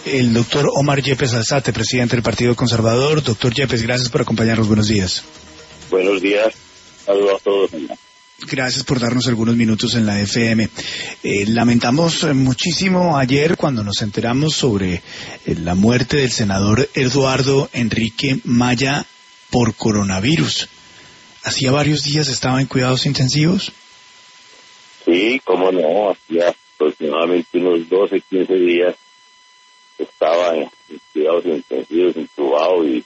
el doctor Omar Yepes Alzate, presidente del Partido Conservador. Doctor Yepes, gracias por acompañarnos. Buenos días. Buenos días. Saludos a todos. Gracias por darnos algunos minutos en la FM. Lamentamos muchísimo ayer cuando nos enteramos sobre la muerte del senador Eduardo Enrique Maya por coronavirus. ¿Hacía varios días estaba en cuidados intensivos? Sí, cómo no, hacía aproximadamente unos 12, 15 días estaba en cuidados intensivos, intubado, y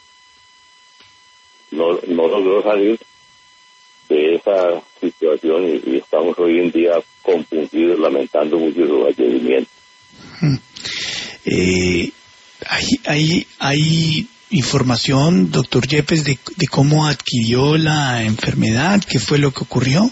no logró salir de esa situación y estamos hoy en día compungidos, lamentando mucho su fallecimiento. ¿Hay información, doctor Yepes, de cómo adquirió la enfermedad? ¿Qué fue lo que ocurrió?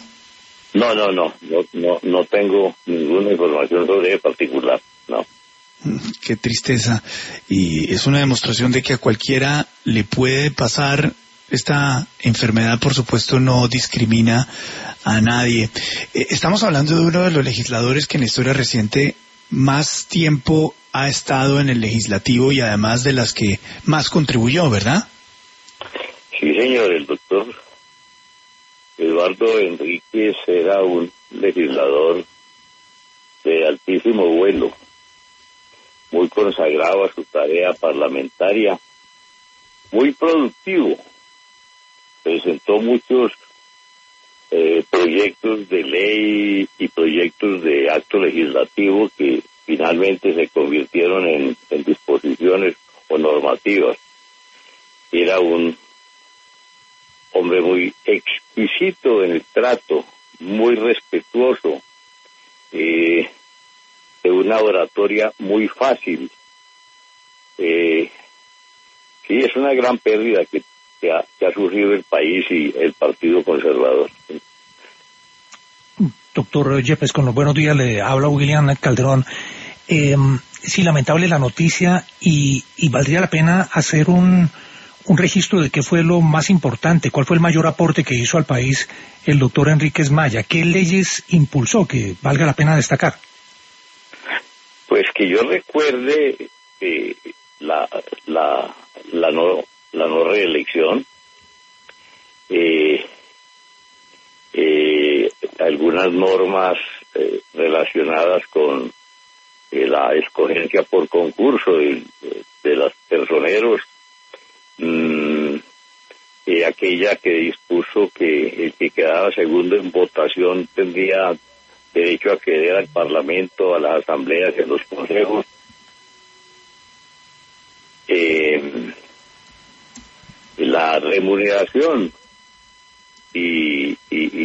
No tengo ninguna información sobre el particular, no. Qué tristeza. Y es una demostración de que a cualquiera le puede pasar. Esta enfermedad, por supuesto, no discrimina a nadie. Estamos hablando de uno de los legisladores que en la historia reciente más tiempo ha estado en el legislativo y además de las que más contribuyó, ¿verdad? Sí, señor, el doctor Eduardo Enríquez era un legislador de altísimo vuelo, muy consagrado a su tarea parlamentaria, muy productivo. Presentó muchos proyectos de ley y proyectos de acto legislativo que finalmente se convirtieron en disposiciones o normativas. Era un hombre muy exquisito en el trato, muy respetuoso, de una oratoria muy fácil. Sí, es una gran pérdida que ha sufrido el país y el Partido Conservador. Doctor Yepes, con los buenos días, le habla William Calderón. Sí, lamentable la noticia y valdría la pena hacer un registro de qué fue lo más importante, cuál fue el mayor aporte que hizo al país el doctor Enríquez Maya, qué leyes impulsó que valga la pena destacar. Pues que yo recuerde la no reelección, algunas normas relacionadas con la escogencia por concurso de los personeros, aquella que dispuso que el que quedaba segundo en votación tendría derecho a acceder al Parlamento, a las asambleas y a los consejos. La remuneración y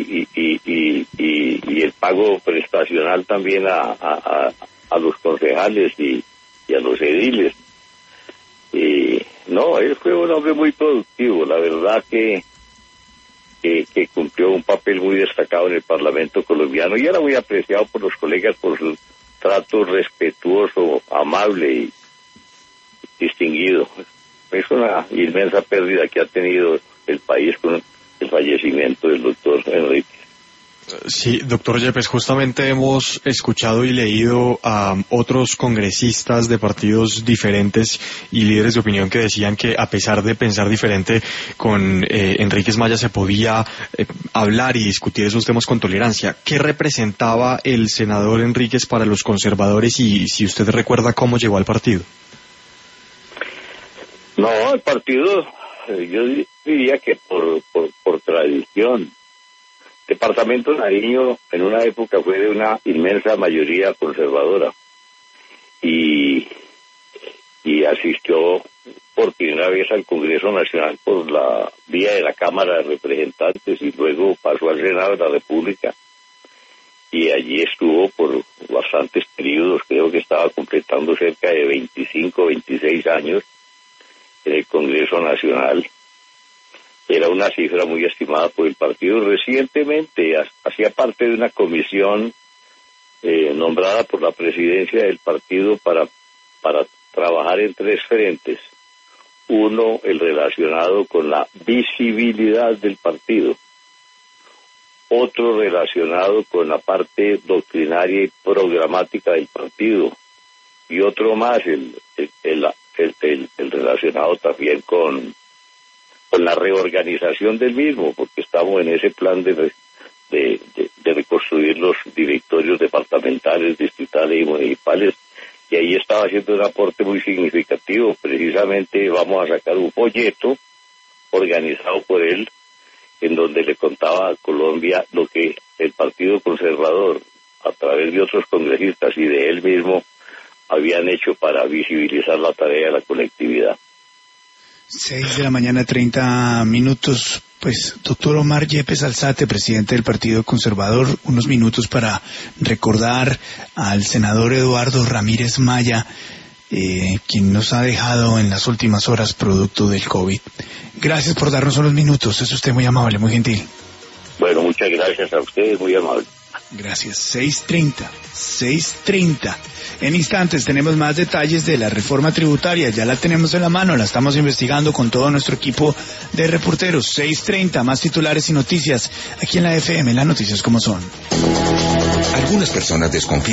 el pago prestacional también a los concejales y a los ediles. No, él fue un hombre muy productivo, la verdad que cumplió un papel muy destacado en el Parlamento colombiano y era muy apreciado por los colegas por su trato respetuoso, amable y distinguido. Es una inmensa pérdida que ha tenido el país con el fallecimiento del doctor Enrique. Sí, doctor Yepes, justamente hemos escuchado y leído a otros congresistas de partidos diferentes y líderes de opinión que decían que a pesar de pensar diferente con Enríquez Maya se podía hablar y discutir esos temas con tolerancia. ¿Qué representaba el senador Enríquez para los conservadores y si usted recuerda cómo llegó al partido? No, el partido, yo diría que por tradición. Departamento de Nariño en una época fue de una inmensa mayoría conservadora y asistió por primera vez al Congreso Nacional por la vía de la Cámara de Representantes y luego pasó al Senado de la República y allí estuvo por bastantes periodos, creo que estaba completando cerca de 25, 26 años en el Congreso Nacional. Era una cifra muy estimada por el partido. Recientemente hacía parte de una comisión nombrada por la presidencia del partido para trabajar en tres frentes. Uno, el relacionado con la visibilidad del partido. Otro relacionado con la parte doctrinaria y programática del partido. y otro más, el relacionado también con la reorganización del mismo, porque estamos en ese plan de reconstruir los directorios departamentales, distritales y municipales, y ahí estaba haciendo un aporte muy significativo. Precisamente vamos a sacar un folleto organizado por él, en donde le contaba a Colombia lo que el Partido Conservador, a través de otros congresistas y de él mismo, habían hecho para visibilizar la tarea de la colectividad. 6:30 a.m. Pues, doctor Omar Yepes Alzate, presidente del Partido Conservador, unos minutos para recordar al senador Eduardo Ramírez Maya, quien nos ha dejado en las últimas horas producto del COVID. Gracias por darnos unos minutos, es usted muy amable, muy gentil. Bueno, muchas gracias a ustedes, muy amable. Gracias. 6:30. En instantes tenemos más detalles de la reforma tributaria. Ya la tenemos en la mano, la estamos investigando con todo nuestro equipo de reporteros. 6:30, más titulares y noticias aquí en la FM, las noticias como son. Algunas personas desconfían